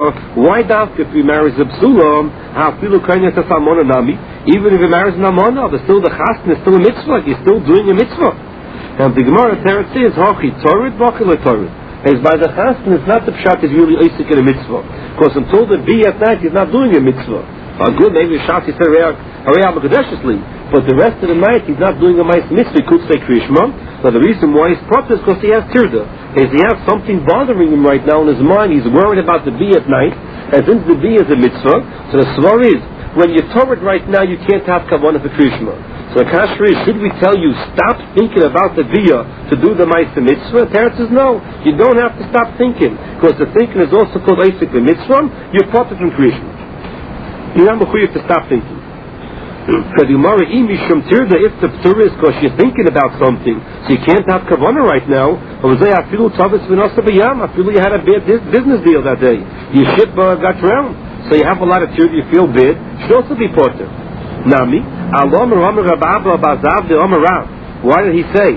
why if he marries a psula, even if he marries an amona, but still the chasna is still a mitzvah, he's still doing a mitzvah. And the Gemara Teretz says, Hachi Torah, Bakil Torah. As by the chasna, it's not the pshat is really oisik in a mitzvah. Because until the B at night, he's not doing a mitzvah. Good, maybe the Shas he said but the rest of the night he's not doing a mice mitzvah. He could say Krishma. Now the reason why he's proper is because he has tirda. As he has something bothering him right now in his mind, he's worried about the B at night. And since the B is a mitzvah, so the svar is when you're Torah right now, you can't have kavanah for Krishma. So the kasher is, should we tell you stop thinking about the via to do the mice mitzvah? Teretz says no. You don't have to stop thinking because the thinking is also called Isaac the mitzvah. You're proper from Krishma. You're not mechuyev to stop thinking. Because if the p'tur is because you're thinking about something, so you can't have kavanah right now. I feel you had a bad business deal that day. Your ship got drowned, so you have a lot of tears. You feel bad. Should also be potter. Nami. Why did he say?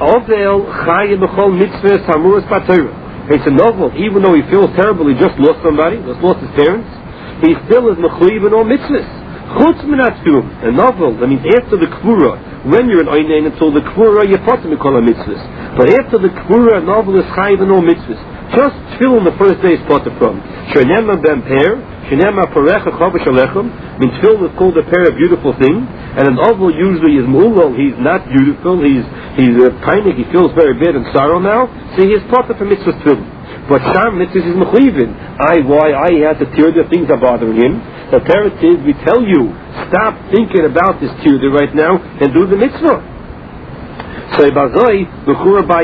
It's a novel. Even though he feels terrible, he just lost somebody, just lost his parents. He still is mechuyev in all mitzvahs. Chutz minatfilum, a novel. That means after the kvura, when you're an oinen until the kvura, you're potem mikol mitzvahs. But after the kvura, a novel is chayiv in all mitzvahs. Just tefillin the first day is potem from. Shenema ben per, shenema parecha chavish alechem. Means tefillin is called a pair, a beautiful thing. And an novel usually is mu'ulol. He's not beautiful. He's painik. He feels very bad and sorrow now. So he is potem for mitzvahs tefillin. But sham mitzvahs is mechuyivin. Why I had to tear the things are bothering him. The parent is, we tell you, stop thinking about this tirda right now and do the mitzvah. So Ibazoi, Bechura by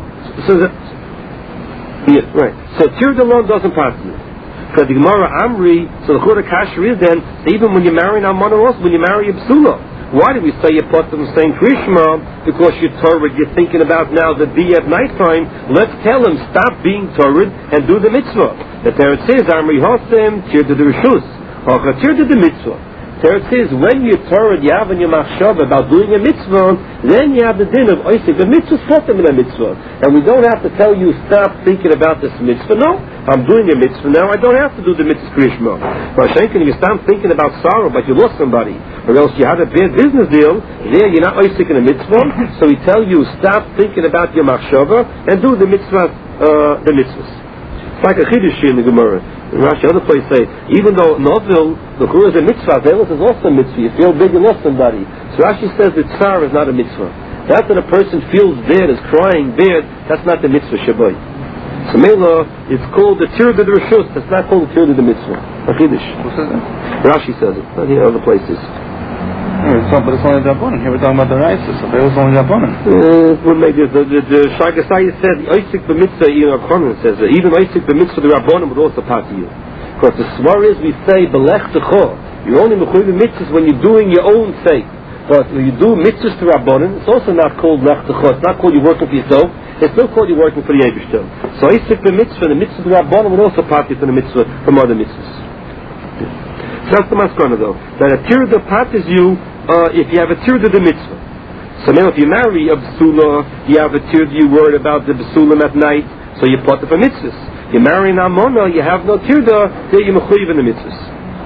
right. So tirda alone doesn't pass me. For the Gemara Amri, so the Chura Kasher is then, even when you marry an Amana also, when you marry a Psula. Why do we say you put them saying Krishma? Because you're Torah, you're thinking about now the B at nighttime. Let's tell him, stop being Torah and do the mitzvah. The parent says, Amri Hosem, tirda the Rishus. To the mitzvah. There it says, when you're Torah, you have in your machshav about doing a mitzvah, then you have the din of Isaac. The mitzvah is potem in a mitzvah. And we don't have to tell you, stop thinking about this mitzvah. No, I'm doing a mitzvah now, I don't have to do the mitzvah Krishma. But if you stop thinking about sorrow, but you lost somebody, or else you had a bad business deal, there you're not Isaac in a mitzvah, so we tell you, stop thinking about your machshava, and do the mitzvah, the mitzvahs. It's like a chiddush in the Gemara. In Rashi, other place say, even though Novil, the Kura is a mitzvah, Zelos is also a mitzvah. You feel big, you lost somebody. So Rashi says that tsar is not a mitzvah. That's when a person feels bad, is crying bad, that's not the mitzvah Shabbai. So Mela, it's called the tirda the Rishus, that's not called the tirda the mitzvah. A chiddush. Who says that? Rashi says it, not here, other places. But it's only the Rabbanan. Here we're talking about the Raisa, so there was only the Rabbanan. Well, maybe the Shagasai said, Isaac the mitzvah, Conan says, even Isaac the mitzvah, the Rabbanan would also pass to you. Because the svar is, we say, Belech Techo. You're only mechuyev mitzvahs when you're doing your own sake. But when you do mitzvahs to Rabbanan, it's also not called Lech Techo. It's not called you're working for yourself. It's still called you're working for the Eibishter. So Isaac the mitzvah to Rabbanan would also pass you to the mitzvah from other mitzvahs. So that's the maskana though. That a tirda patis you if you have a tirda the mitzvah. So now if you marry a basula, you have a tirda, you worried about the basulam at night, so you put it for mitzvahs. You marry an amona, you have no tirda, there you mechuyev in the mitzvahs.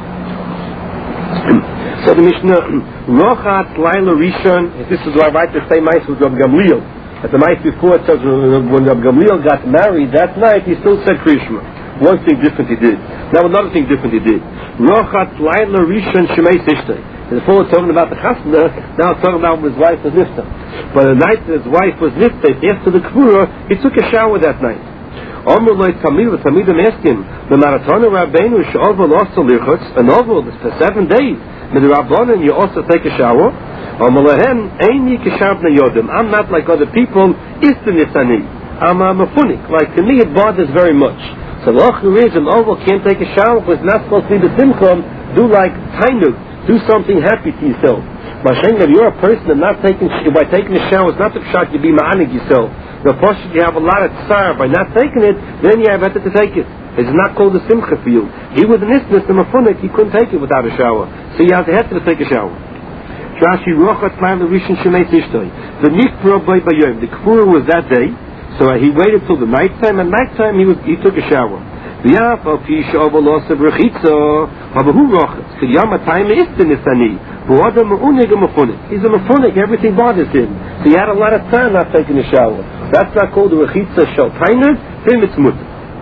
So the Mishnah, Rochat Laila Rishon, this is why I write the same mice with Rab Gamliel. At the mice before it says when Rab Gamliel got married that night, he still said Krishma. One thing different he did. Now another thing different he did. Rochat Laila Rishon Shemei Sishtei. Before talking about the chasna, now talking about when his wife was nifta. But the night that his wife was nifta, after the kvura, he took a shower that night. Amr loy Tamidim asked him, the Maratona Rabbeinu she'ovel also lirchutz, an oval is for 7 days. With the Rabbanan, you also take a shower. Amr lohem, eini kishavna yodim. I'm not like other people, istanisani. I'm a mafunik. Like to me, it bothers very much. So the is an oval can't take a shower because it's not supposed to be the simchum. Do like tainug. Do something happy to yourself. Mashenk, if you're a person and not taking, by taking a shower, it's not the shot you be ma'anig yourself. The portion you have a lot of tsar by not taking it, then you have better to take it. It's not called a simcha for you. He was an isness, the mafunik, he couldn't take it without a shower. So you have to take a shower. Rashi rochat plan the rishon shemei tishtoi. The nikpro by bayom. The kfura was that day, so he waited till the nighttime. At nighttime he took a shower. V'yafa pisha avolosa brechitza, habahu rochas. K'yama time is the nisani. V'adam ma'unig ma'funik. He's a ma'funik, everything bothers him. So he had a lot of time not taking a shower. That's not called a rechitza shel tainus, him it's mutter.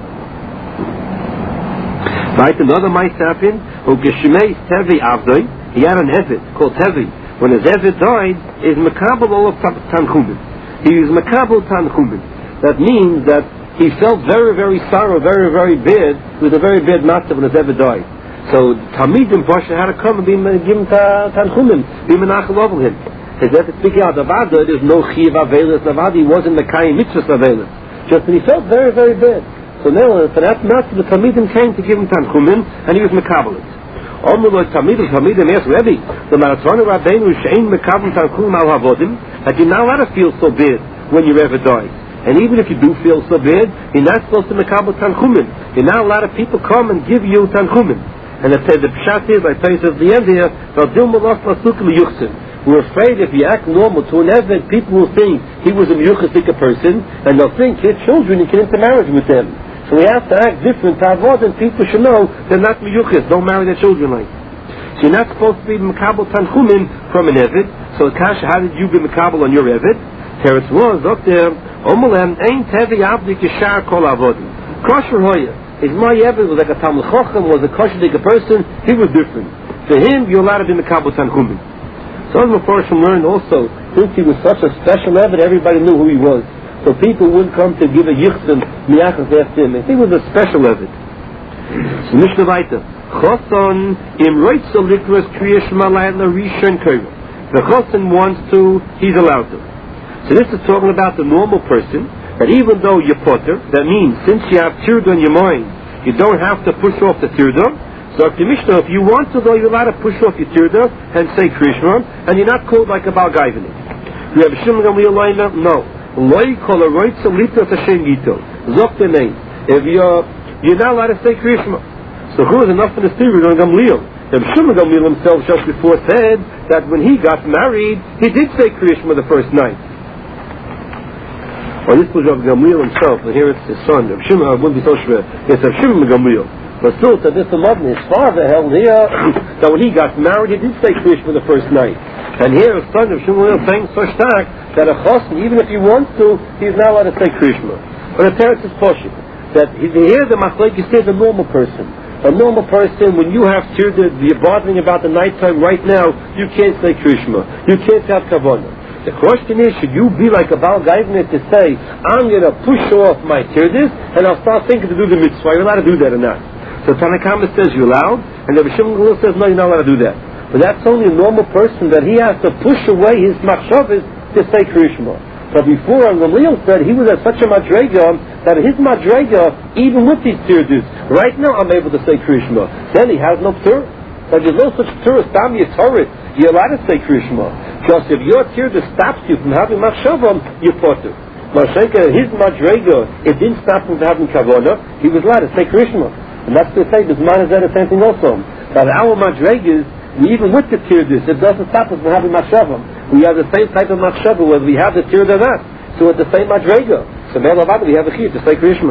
Right, another might happen. Ugeshimei Tevi Avdoi. He had an Evid called Tevi. When his Evid died, is Makabal all of Tanchumin. He was Makabal Tanchumin. That means that he felt very, very sorrow, very, very bad, with a very bad matzah when his Evid died. So Talmidim Pasha had to come and give him Tanchumin, be menachel over him. His Evid speaking out of Avda, there's no Chiv Avelis Navadi, he wasn't Mekayim Mitzvahs Avelis. Just that he felt very, very bad. So now, for that matter, the Talmidim came to give him Tanchumin, and he was Mekabel it. Talmidim asked Rebbe, the Marathon Rabbeinu Shein Mekabel Tanchumin al Havodim, that you're not allowed to feel so bad when you ever die. And even if you do feel so bad, you're not supposed to Mekabel Tanchumin. You're not allowed to people come and give you Tanchumin. And it said the Pshat is, like Tais at the end here, we're afraid if you act normal to an Eved, people will think he was a Miyuchasika person, and they'll think his children, you can intermarriage with them. So we have to act different to avoid, and people should know they're not Miyuchas, don't marry their children like. So you're not supposed to be Mekabel Tanchumin from an Eved. So Kasha, how did you be Mekabel on your Eved? Teretz was up there, Omelem, Ein Tevi Abdik Yishar Kol Avodim. Kosher Hoya. His my Eved was like a Talmud Chochem, was a kosher person, he was different. For him, you're allowed to be Mekabel Tanchumin. So the Mepharshim learned also, since he was such a special Eved, everybody knew who he was. So people wouldn't come to give a yichsim miyachas after him. He was a special Eved. So Mishnah Vaita. Choson im roitzo likras kriyash malayla rishon koyra. The choson wants to, he's allowed to. So this is talking about the normal person, that even though you're potter, that means since you have tirda in your mind, you don't have to push off the tirda. So if the Mishnah, if you want to, though, you're allowed to push off your tirda and say Krishma, and you're not called like a Balgaivani. You have a Shimon Gamliel Loina? No. Loi kol a roitza litas Hashem yito. Zok the name. If you're not allowed to say Krishma. So who is enough in the tirda on Gamliel? The Shimon Gamliel himself just before said that when he got married, he did say Krishma the first night. Well, this was Rav Gamliel himself, and here it's his son. Rav Shimon, wouldn't be so sure. It's Rav Shimon Gamliel. But still, to this Amadna, his father held here that when he got married, he did say Krishma the first night. And here, his son of Shmuel saying so stark that a chosn, even if he wants to, he's not allowed to say Krishma. But the parents is pushing that here the machlekes says a normal person. A normal person, when you have tirda, you're bothering about the nighttime right now, you can't say Krishma. You can't have kavanah. The question is, should you be like a Baal Gaivnet to say, I'm going to push off my tirdas and I'll start thinking to do the mitzvah? Are you allowed to do that or not? So Tanakama says you're allowed, and the Shimon Gamliel says no, you're not allowed to do that. But that's only a normal person that he has to push away his machshavas to say Krishma. But before Gamliel said he was at such a madrega that his madrega, even with these tirdas, right now I'm able to say Krishma. Then he has no ptur. But there's no such ptur as Tam Yitzorit. You're allowed to say Krishma. Just if your tirda stops you from having machshavam, you're potter. Mashenka, his madrega, it didn't stop him from having kavanah. He was allowed to say Krishma. And that's to say, this man is the same thing also. That our madregas, even with the tirdas, it doesn't stop us from having machshavam. We have the same type of machshava, whether we have the tirda or not. So it's the same madrega. So we have a chiyuv to say Krishma.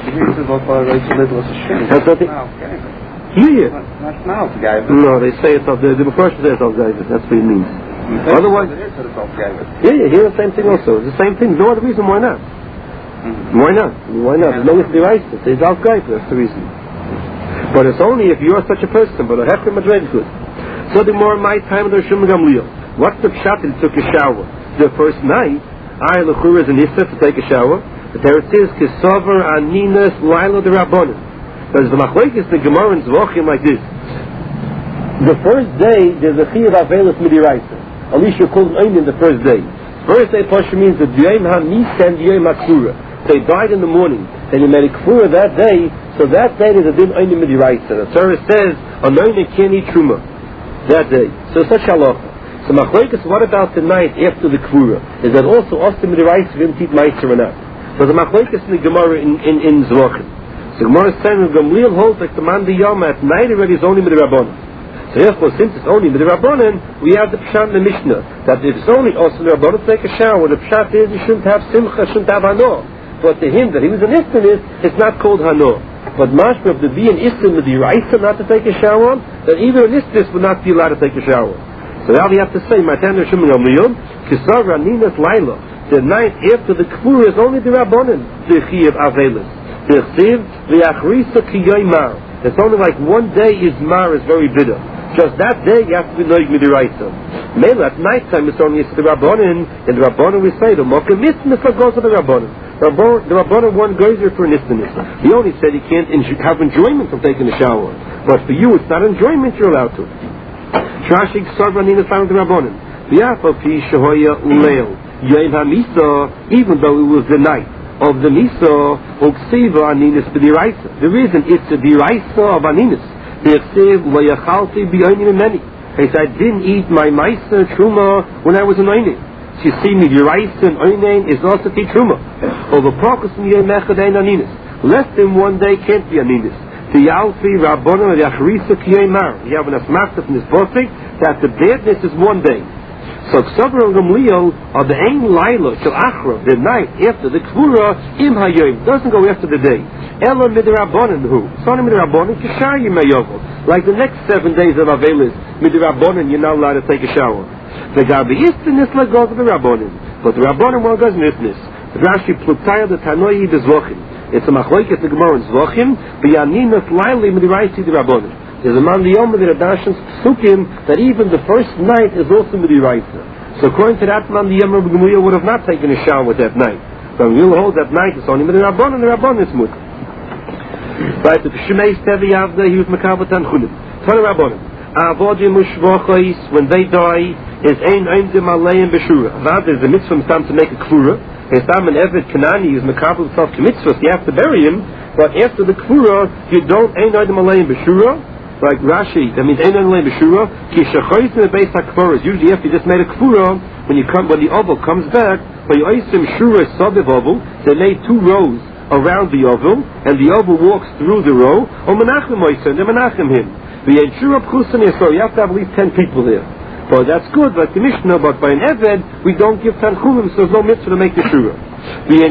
That's nothing. Here. No, they say it's of the first says it's of guys. That's what it means. Otherwise, here the same thing also. It's the same thing. No other reason why not. Why not? Why not? As long as the right, it's Al Gaif, that's the reason. But it's only if you're such a person, but a hefker madreg good. So the more my time of the Shimon Gamliel. What's the pshat that he took a shower? The first night, I lechura is an issa to take a shower. The teretz is kisover aninas laila de rabbanim. There's the machlekes the Gemara and Zvachim like this. The first day there's a chiyuv avelis midiraisa. At least you're called in the first day. First day pasha means the diyim ha-misa and diyim ha-kfura. They died in the morning, and you made a kfura that day, so that day is a din oynim midiraisa. The Torah says, anointing can't eat truma that day. So such halacha. So machlekes, what about the night after the kfura? Is that also ostim midiraisa for him to eat meiser or not? So the machlekes in the Gemara in Zvachim. So Gemara is saying, Gamliel holds like the man the yom at night already is only midirabbanan. So therefore, since it's only midirabbanan, we have the pshat in the Mishnah that if it's only also midirabbanan to take a shower, the pshat is you shouldn't have simcha, shouldn't have hano. but to him that he was an Istin it's not called Hano. But mashma, if there be an Istin with the Raisa not to take a shower, then even an Istin would not be allowed to take a shower. So now we have to say, Matan Shimon Gamliel, Kisar Raninas Laila, the night after the Kfur is only the Rabbanan, the Chiyav Avelis. The Chsiv, the Achrisa Kiyoy Mar. It's only like one day is Mar is very bitter. Just that day you have to be Noig Midiraisa. Mela at night time it's only the Rabbanan, and the Rabbanan we say, the Mokim Nisnisa goes to the Rabbanan. The Rabbanan one goes here for an Nisnisa. He only said he can't have enjoyment from taking a shower. But for you it's not enjoyment you're allowed to. Trashik Sarvanina found the Rabbanan. V'yafa Pi Shehoya Uleil. Yom HaMisa, even though it was the night of the Misa, Uksiva Aninis B'diraisa. The reason it's a Diraisa of Aninis. The Uksiv Layachalti B'yonim Meni. He said, I didn't eat my Maisa Truma when I was an Oinin. So you see me, Diraisa and Oinin is also the Truma. Over Prokus and Yom Echadain Aninis. Less than one day can't be Aninis. The Yalfi Rabbanon the Achrisa Kiyemar. You have an asmachta from this posik that the badness is one day. So Ksabra and Gamliel are the Ein Laila till Achra, the night after the Kvura Im Hayyim, doesn't go after the day. Ela Midrabanan who? Sona Midrabanan Kishar Yimayovel. Like the next 7 days of Avelis, Midrabanan you're not allowed to take a shower. The Gabi Istinis like goes to the Rabbanan. But the Rabbanan one goes in Isnis. The Rashi Pluktaya the Tanoi Bezvochim. It's a Machloik at the Gemara in Zvochim, but Yaninas Laila Midraisi the Rabbanan. There's a man the Yom of the Radashans Psukim that even the first night is also Midiraisa. So according to that man, the Yom of Gemuya would have not taken a shower with that night. But we'll hold that night it's only Midirabon and the Rabban is Mut. Right, the Shemei Stevi Avda, he was Mekabot Tanchunim. Tana Rabban. Avodim Ushvochais, when they die, is Ein Oimdim Aleim Beshura. That is the mitzvah time to make a Kvura. It's time an Eved Kanani is Mekabot himself to mitzvah, so you have to bury him. But after the Kvura, you don't Ein Oimdim Aleim Beshura. Like Rashi, that means Einan Lein B'Shura, Ki Shechoyis in the base HaKfuras. Usually after you just made a Kfura, when the oval comes back, when you Oisim Shura Sabiv oval, they lay 2 rows around the oval, and the oval walks through the row, or Menachem Oisim, they Menachem him. The Yeshua Pchusan Yisrael, you have to have at least 10 people there. But that's good, like the Mishnah, but by an Eved, we don't give Tanchumim, so there's no mitzvah to make the Shura. You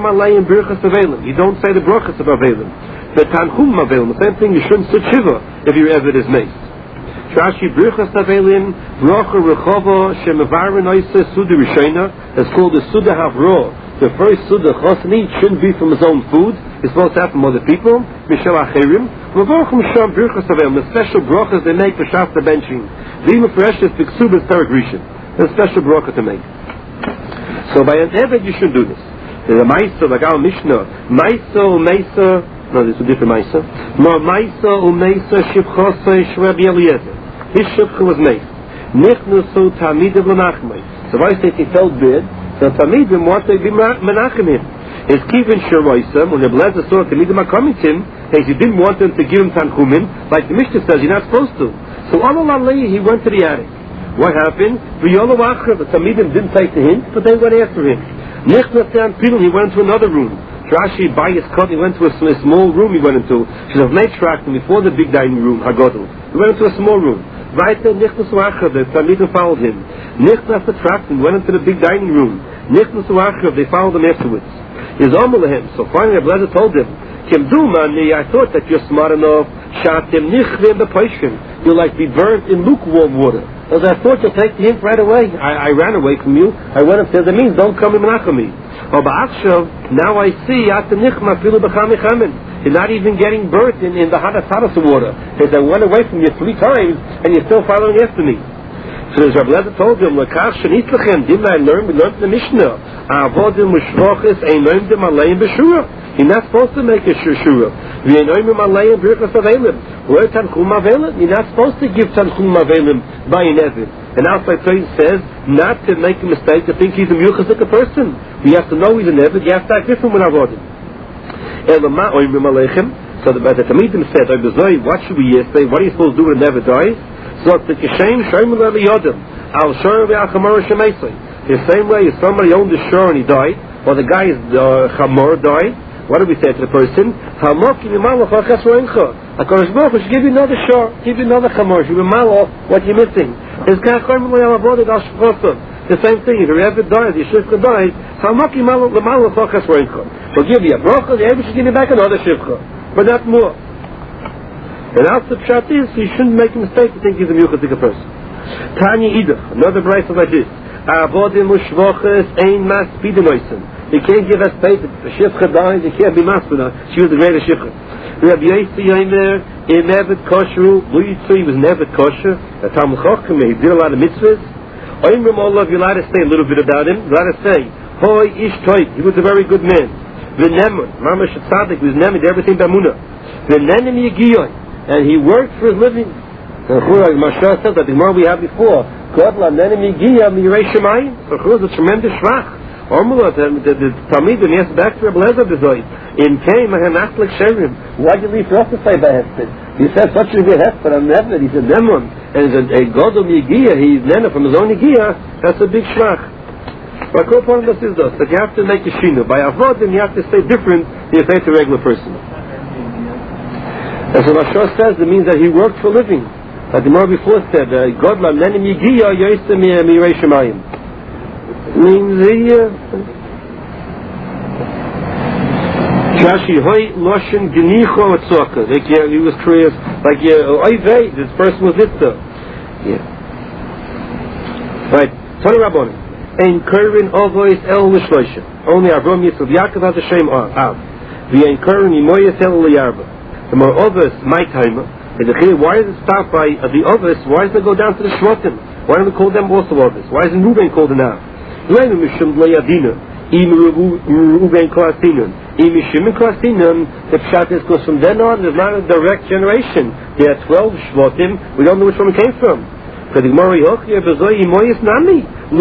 don't say the Brachas of Avelim. The Tanchum Avelim, the same thing, you shouldn't sit Shiva if your Eved is maced. Rashi Brachas Avelim, Bracha Rechova, Shemavarin Oisa, Suda Rishena, it's called the Suda Havro. The first Suda Chosni shouldn't be from his own food, it's supposed to have from other people, Mishal Achirim, Mavachim Sham Brachas Avelim, the special brachas they make for Shafta benching. Vima Freshis, Piksubas Paragrishin. There's a special bracha to make. So by an Eved you shouldn't do this. There's a Maisa, like our Mishnah, Maisa or Maisa, no, this is a different Maisa. No, Maisa or Maisa Shivchosei Shrebi Eliezer. His Shivcha was made. Nichnusu Tamidim Menachmei. So if I say he felt bad, so Tamidim want to be Menachem him. His Kivin Sheroisam, when the Blazer saw Tamidim are coming to him, he didn't want them to give him Tanchumim, like the Mishnah says, you're not supposed to. So Alalei, he went to the attic. What happened? The Tamidim didn't take the hint, but they went after him. Nichnusu Pilum, he went to another room. Rashi by his cut, he went to a small room he went into. Should have made tracked him before the big dining room, Hagodl. He went into a small room. Right there, Nichnas Uachav, the Talmidim followed him. Nichnas attracted him, went into the big dining room. Nichnas Uachav, they followed him afterwards. His Omalahem, so finally Ablazer told him, Kim Dumani, I thought that you're smart enough, Shatim Nichvim Bepoishim. You'll like be burnt in lukewarm water. As I thought you'll take the hint right away. I ran away from you. I went upstairs. That means don't come in Menachemi. Now I see you're not even getting burnt in the hottest water. Because I went away from you 3 times and you're still following after me. So the Rabbi Lezer told him, didn't I learn? We learned the Mishnah. You're not supposed to make a shura. You're not supposed to give Tanchum Avelim by an Eved. And outside Torah says not to make a mistake to think he's a Yuchasik person. You have to know he's an Eved, you have to act different when Avodim. So the Tamidim said, what should we say? What are you supposed to do when an Eved dies? So the Kishem Shoyim Yodim. Al Shor Ve'Achamor Shemesei. The same way if somebody owned the shore and he died, or the guy's Chamor died, what do we say to the person? HaKadosh Baruch Hu should give you another shor, give you another chamor, should be malo what you're missing. The same thing, if your Eved dies, your Shivcha dies, we'll give you a bracha, the Eved should give you back another Shivcha, but not more. And also the pshat is, you shouldn't make a mistake to think he's a Yuchadik person. Tanya Idach, another brayso like this. Avodim u'shvoches ein mas pidenoisen. You can't give us faith if the Shivcha dies, you can't be maspina. She was the greatest Shivcha. Rabbi Yossi Yomer, in Eved Kosher, he was never kosher. A Talmud Chacham, he did a lot of mitzvahs. Oimrim Olav, you're allowed to say a little bit about him. You're allowed to say, Hoi ish toit, he was a very good man. V'nemun, Mamash Tzadik, he was nemun, did everything b'amunah. V'nenim Yegiyoy, and he worked for his living. And Mashra said that the Gemara we had before, God l'nenim Yegiyoy mirei shemayim. So it was a tremendous shvach. Omula, the Talmud, when he asked back to Rabbi Lezer B'zoi, in came a hanachlik sherim. Why did you leave for us to say by Hesped? He said such a good Hesped on Hesped. He said Nemon, and a God of Yegiya, he's Nena from his own Yegiya. That's a big shvach. But the point of this is that you have to make a shinu. By avodim, you have to say different than you say to a regular person. As the Mashar says, it means that he worked for a living. Like the Gemara before said, God la nenim Yegiya yoyse mirei shemayim. Means Rashi hoy loshen genicho etzaka. Like he was curious. Like oivei, this person was it though. Yeah. Right. Tony Rabbanim. Ein Kurin Ovois El Mishloisha. Only Avram Yisrael Yaakov has a shame Av. The Ein Kurin Yimoyes El Liyarba. The more Ovis my timer. And why does it stop by the Ovis? Why does it go down to the Shvotim? Why don't we call them also Ovis? Why isn't Ruben called an Av? Lenu Mishum Leyadina. Im Ruben Klasinon. Im Mishim Klasinon. The pshat is because from then on there's not a direct generation. There are 12 Shvotim. We don't know which one it came from. So the Gemara Yochia Bezoi Imoyes Nami.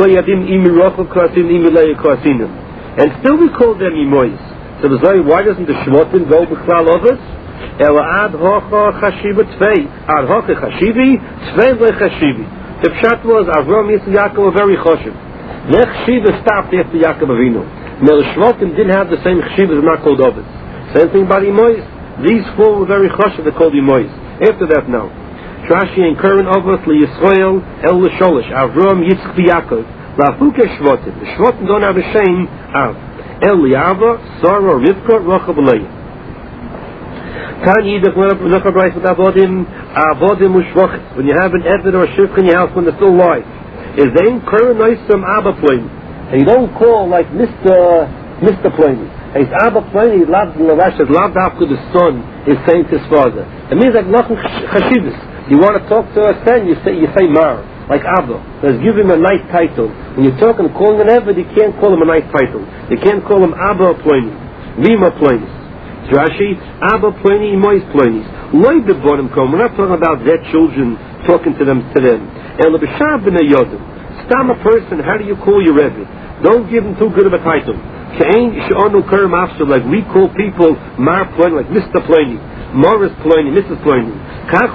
And still we call them Imoyes. So why doesn't the Shvotim go B'chlal Ovis? Ad hocha chashiva tvei. Ad hocha chashivi, tvei v'chashivi. The pshat was Avram Yisrael Yaakov were very choshev. Their chashiva stopped after Yaakov Avinu. Now the Shvotim didn't have the same chashiva, they're not called Ovis. Same thing about Imoyes. These four were very choshev, they're called Imoyes. After that, no. Rashi and Karen Ovis LeYisrael El LeSholish Avram Yitzchak Yaakov LaFuke Shvotim. The Shvotim don't have a shame of El Liava Sarah Rivka Rochav Leah. Tanya Yidach Lecha Bryce with Avodim Ushvachis. When you have an Eved or a Shivcha in your house when they're still alive, is they in Karen Noisam Abba Ploini. And you don't call like Mr. Ploini. He's Abba Ploini. Lavash says Lav Dafka the son is saying to his father. It means like Lachim Chashivas. You want to talk to a son, you say Mar, like Abba. Let's give him a nice title. When you're talking, calling an Eved, you can't call him a nice title. You can't call him Abba Ploini, Vima Ploinis. Rashi, Abba Ploini, Imois Ploinis. Loi Bebonim Kom. We're not talking about their children, talking to them. El B'Shah B'nei Yodim. Stam a person, how do you call your Eved? Don't give him too good of a title. Ke'ein She'onu Kerem Afshel, like we call people Mar Ploini, like Mr. Ploini, Morris Ploini, Mrs. Ploini. That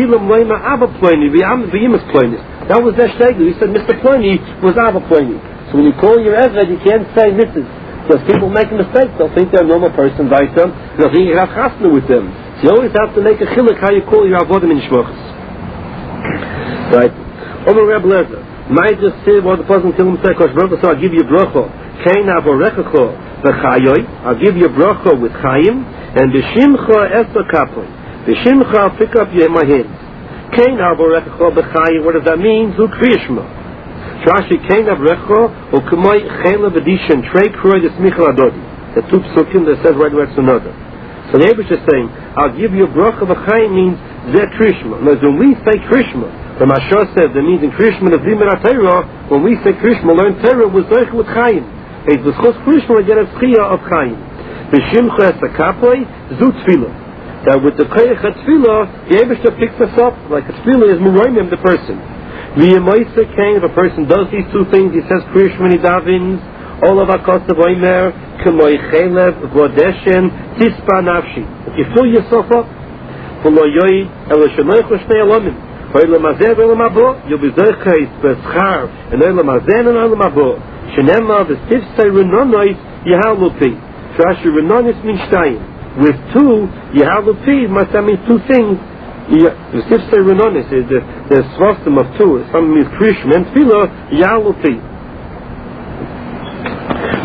was their shtegel. He said Mr. Ploini was Abba Ploini. So when you call your Eved, you can't say Mrs. Because people make a mistake. They'll think they're a normal person by them. They'll think you have chasna with them. So you always have to make a chiluk how you call your avodim in shmochas. Right? Omer Reb Lezer. Might just say what the person tell him say, Kosh Baruch Hu, I'll give you a bracha. Kein avorechacho v'chayoy. I'll give you a bracha with chayim. And the shimcha esa kapoy. The shimcha, I'll pick up my hands. Kein avorechacho v'chayoy. What does that mean? Zu kriyishma. Rashi Kein avorechacho u'k'moy chela v'dishen trei kroy d'smicha adodi. The two psukim that says right next to another. So the Abish is saying, I'll give you a bracha v'chayim means zeh kriyishma. Now when we say kriyishma, the Mashar said that means in Krishma of Zimmer Torah, when we say Krishma, learn Torah was Zoich with Chaim. It's the Chos Krishma get a Schia of Chaim. The Shimcha Esakapoy, Zu Tfilah. That with the Koyach Tfilah, the Eibishter picks us up, like a Tfilah is Muroimim, the person. V'yemoise Kain, if a person does these two things, he says Krishma and he davins, all of Akosav Oimer, K'moy Chelev, Vodeshen, Tispa Nafshi. If you fill yourself up, V'lo Yoid, Eloshenoi Choshnei Alomim. You'll be Zerchais, Beschar, and Olam Hazen and Olam Habo. Shenema, the Stifsei Renonois, Yehalupi. Trashi Renonis means Shtayim. With two, Yehalupi must that mean two things. The Stifsei Renonis is the swastam of two. Some means Krishma and Tfilah, Yehalupi.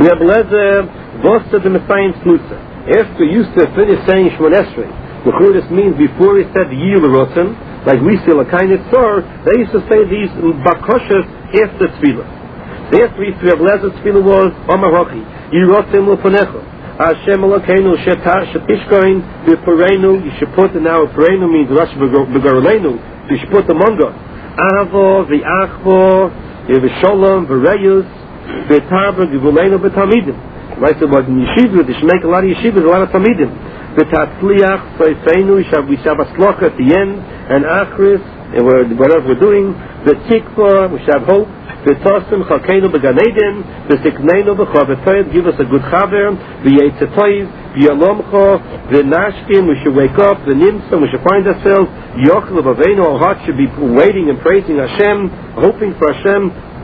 Reb Lezer, Vosta the Messiah Slutza. After he used to finish saying Shemon Esrei, this means before he said the Yir L'Rotzen, like we see L'Kain Yitzor, they used to say these Bakoshas after Tefillah. The after Reb Lezer's Tefillah was Omar Hochi, Yir Rotzen L'Ponecha, Hashem Elokeinu Shetishkoin V'Poreinu. You should put, now Poreinu means Rashi B'Garolenu, you should put among us Avo V'Achvo V'Sholom V'Reyus V'Tarba V'Vulenu V'Talmidim. Right, so but in yeshivas, they should make a lot of yeshivas, a lot of talmidim. V'Tatzliach Soifeinu, we should have a slocha at the end, and Achris, and whatever we're doing. V'Tikva, we should have hope. V'Tosim Chalkeinu B'Gan Eden, V'Tikneinu B'Chavatoyed, give us a good chaver. V'Yetzetoyed, V'Yalomcho, V'Nashkim, we should wake up. V'Nimsa, we should find ourselves. Yochel B'Aveinu, our heart should be waiting and praising Hashem, hoping for Hashem.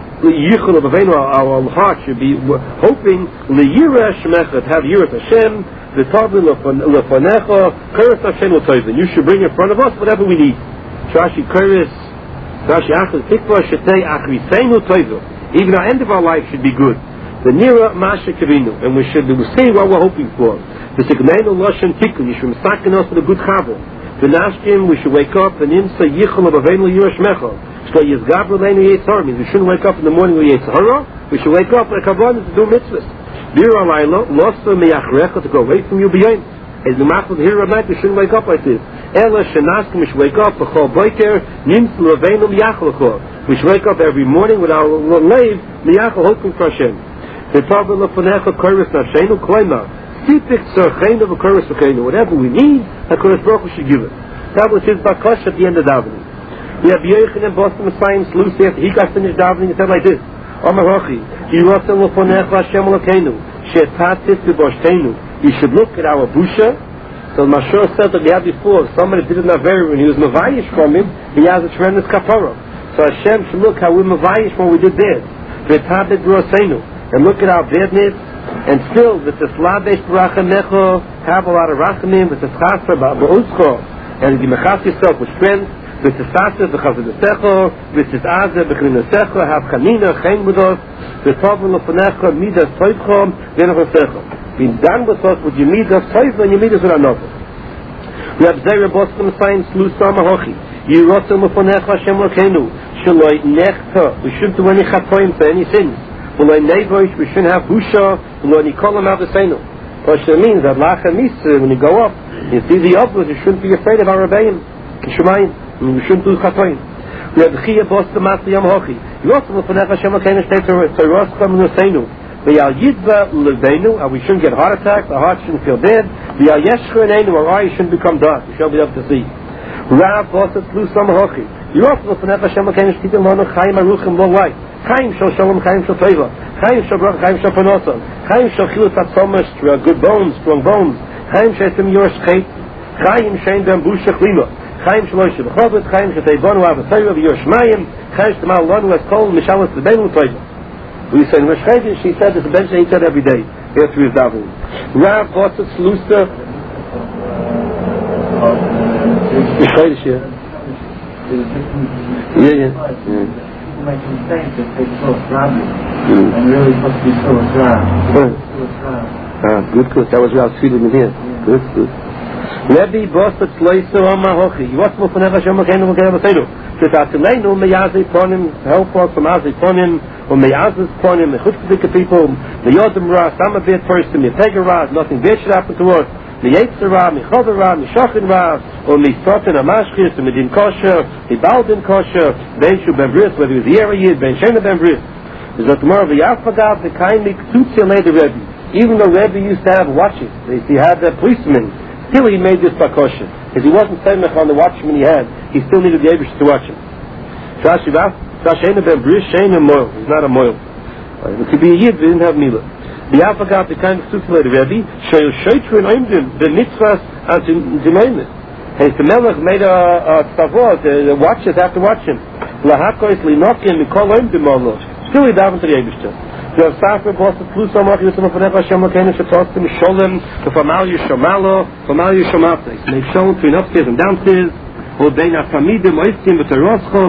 Our heart should be hoping L'Yirah Shemecha, to have Yirat Hashem, V'Tavli L'Fanecha, Keres Hashem L'Toivin. You should bring in front of us whatever we need. Rashi Keres, Rashi Achel Tikva should say Achriseinu Toivin. Even our end of our life should be good. The Nira Masha Kavinu, and we should say what we're hoping for. The Sikneinu Lashon Tikkun, you should masakin us with a good chavel. The Nashkim, we should wake up and Nimsa Yichel of Aveinu L'Yirah Shemecha. So we shouldn't wake up in the morning with Yetzirah. We should wake up like Avon to do mitzvahs. Bira Laila, Losa Meyachrecha, to go away from you beyond. As the Machal here at night, we shouldn't wake up like this. Ela Shenaskim, we should wake up, B'chol Boiker, Nimsel Aveinu Meyachalachor. We should wake up every morning with our lave, Meyachal, hoping for Hashem. The Tavah L'Fanecha, Koris Nashenu, Kloima. Sipik Tzarcheinu, V'Koris V'Keinu. Whatever we need, HaKadosh Baruch Hu should give it. That was his Bakosh at the end of davening. We have Yochanan Boston Messiah Slusi after he got finished davening. He said like this: Omar Hochi, Yirotem L'Ponecha Hashem Elokeinu, Shetatis V'Boshteinu. You should look at our busha. So Mashur said that we had before, if somebody did it not very when he was Mavayish from him, he has a tremendous kapara. So Hashem should look how we're Mavayish when we did this. V'Tabit Roseinu, and look at our badness. And still, with the Sladesh Rachamecho, have a lot of Rachamim, with the Chasar Ba'uzcho, and you mechas yourself with strength. With the Sasa, the Chazadesecho, with the Aza, the Chinasecho, have Chanina, Chaim with us, the Tovin Lofanecho, Midas Toivcho, Venachosecho. Being done with us with your Midas Toivcho and your Midas with another. We have Zera Boston Sign, Slu Sama Hochi, Yirotem Lofanecho, Hashem Lokenu, Shaloi Nechta, we shouldn't do any Chatoim for any sins. Uloi Nevoish, we shouldn't have Busha, Uloi Nikolam Avesenu. Which means that Lacha Misa, when you go up, you see the upwards, you shouldn't be afraid of Arabayim, Kishumayim. We shouldn't do chatoim. We have Chia Bosta Masli Yom Hochi. You also will put Hashem Elokeinu Shtei Toros Chom Nuseinu. We are Yidva Leveinu, and we shouldn't get heart attacks. Our heart shouldn't feel dead. We are Yeshchoneinu, our eyes shouldn't become dark. We shall be able to see. Rav Bosta Tzlu Som Hochi. You also will put Hashem Elokeinu Shtei Toros Chaim Aruchim Long Life. Chaim Shal Shalom, Chaim Shal Teva. Chaim Shal Brach, Chaim Shal Panosa. Chaim Shal Chilus Atzomash, good bones, strong bones. Chaim Shesim Yosh Chet. Chaim Shein Ben Bushach Lima. Chaim Shlosh B'Chovot, Chaim Shetayvonu Avasayva V'Yoshmayim, Chaim Shtamal Lonu as Kol Mishalas L'Beinu L'Toiva. We say in Rosh Chodesh, she said this a bench he said every day after his davening. Rav Botzat Slusta. Rosh Chodesh, yeah. Yeah. People make mistakes if they close Rabbi, and really supposed to be close Rabbi. Good. That was Rav's feeling in here. Good. Rebbe Bosat Sloiso Amahochi. You also for never Hashem Elokeinu V'Keinu. Shetatzilenu Meyazi Ponim, help us from Azi Ponim, or Meyazis Ponim, Mechutzpika people, Meyodim Ra, some a bit person, Mepega Ra, nothing bad should happen to us. Meyetzer Ra, Mechover Ra, Meshochin Ra, or Mesotin Amashkis, or Medin Kosher, Mebaldin Kosher, Ben Shu Ben Bris, whether he was the Arayid, Ben Shena Ben Bris. There's a tomorrow of the Yafagav, the kindly Ktutzia led the Rebbe. Even though Rebbe used to have watches, he had the policemen. Still he made this precaution. Because he wasn't Semech on the watchman he had, he still needed the Abish to watch him. Shashena ben Brish, Shena Moil. He's not a Moil. It could be a Yid, they didn't have Mila. The Alpha got the kind of Sutulated Rebbe, Shoyel Shoytru and Oimdim, the mitzvahs and Zimoimis. And the Melech made a tzavot, the watchers have to watch him. Lahakois Linokim, Mikol Oimdim Allah. Still he davened to the Abish. The Safra Bosta Plus Amach Yusuf Forever Hashem Elokeinu Shetostim Sholem the Famal Yishamalo Famal Yishamate. Make shown between upstairs and downstairs. Or Bein Afamidim Oistim V'Teroscho